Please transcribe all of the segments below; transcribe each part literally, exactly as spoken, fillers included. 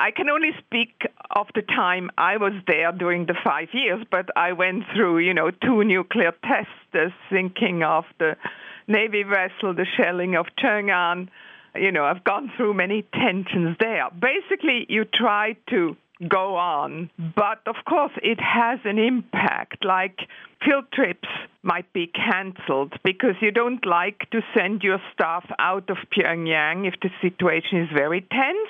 I can only speak of the time I was there during the five years, but I went through, you know, two nuclear tests, the sinking of the Navy vessel, the shelling of Chang'an. You know, I've gone through many tensions there. Basically, you try to go on, but of course it has an impact, like field trips might be cancelled because you don't like to send your staff out of Pyongyang if the situation is very tense,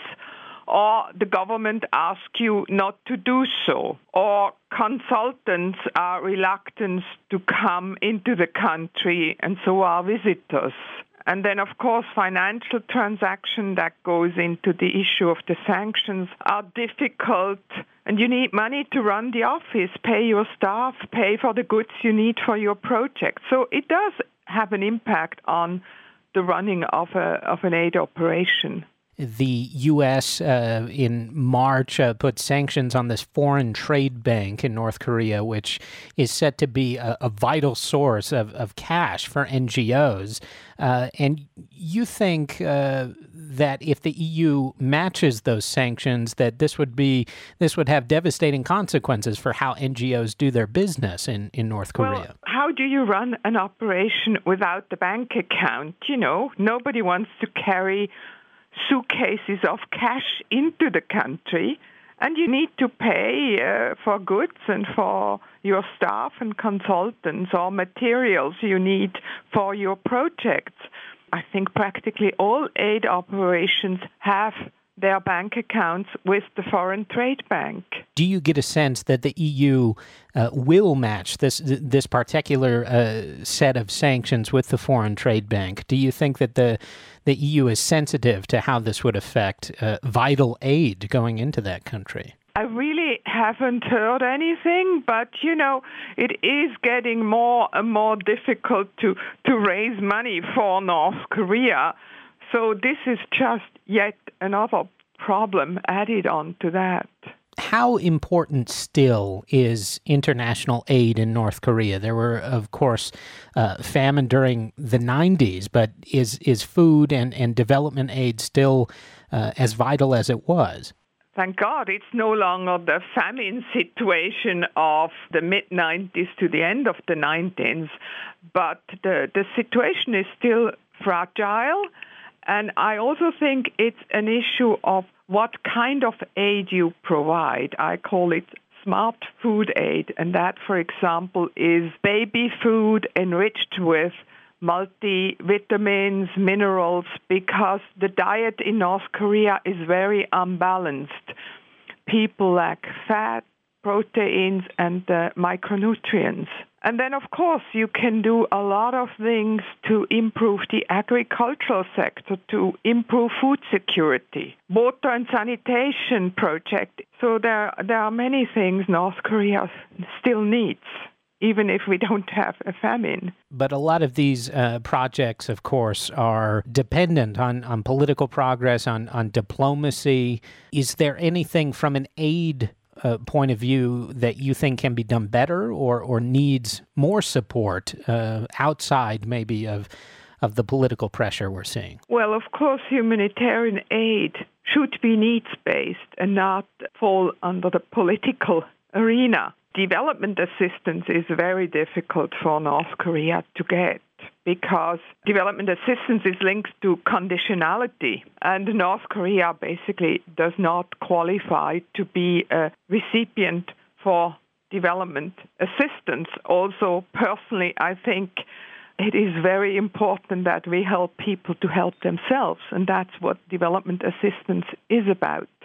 or the government asks you not to do so, or consultants are reluctant to come into the country, and so are visitors. And then, of course, financial transactions that goes into the issue of the sanctions are difficult, and you need money to run the office, pay your staff, pay for the goods you need for your project. So it does have an impact on the running of a of an aid operation. The U S uh, in March uh, put sanctions on this foreign trade bank in North Korea, which is set to be a, a vital source of, of cash for N G Os. Uh, and you think uh, that if the E U matches those sanctions, that this would be this would have devastating consequences for how N G Os do their business in, in North Korea. Well, how do you run an operation without the bank account? You know, nobody wants to carry suitcases of cash into the country, and you need to pay uh, for goods and for your staff and consultants or materials you need for your projects. I think practically all aid operations have their bank accounts with the Foreign Trade Bank. Do you get a sense that the E U uh, will match this this particular uh, set of sanctions with the Foreign Trade Bank? Do you think that the the E U is sensitive to how this would affect uh, vital aid going into that country? I really haven't heard anything, but, you know, it is getting more and more difficult to, to raise money for North Korea. So this is just yet another problem added on to that. How important still is international aid in North Korea? There were, of course, uh, famine during the nineties, but is is food and, and development aid still uh, as vital as it was? Thank God it's no longer the famine situation of the mid-nineties to the end of the nineties, but the, the situation is still fragile. And I also think it's an issue of what kind of aid you provide. I call it smart food aid, and that, for example, is baby food enriched with multivitamins, minerals, because the diet in North Korea is very unbalanced. People lack fat, proteins, and uh, micronutrients. And then, of course, you can do a lot of things to improve the agricultural sector, to improve food security, water and sanitation project. So there, there are many things North Korea still needs, even if we don't have a famine. But a lot of these uh, projects, of course, are dependent on, on political progress, on, on diplomacy. Is there anything from an aid Uh, point of view that you think can be done better or, or needs more support uh, outside maybe of of the political pressure we're seeing? Well, of course, humanitarian aid should be needs-based and not fall under the political arena. Development assistance is very difficult for North Korea to get because development assistance is linked to conditionality, and North Korea basically does not qualify to be a recipient for development assistance. Also, personally, I think it is very important that we help people to help themselves, and that's what development assistance is about.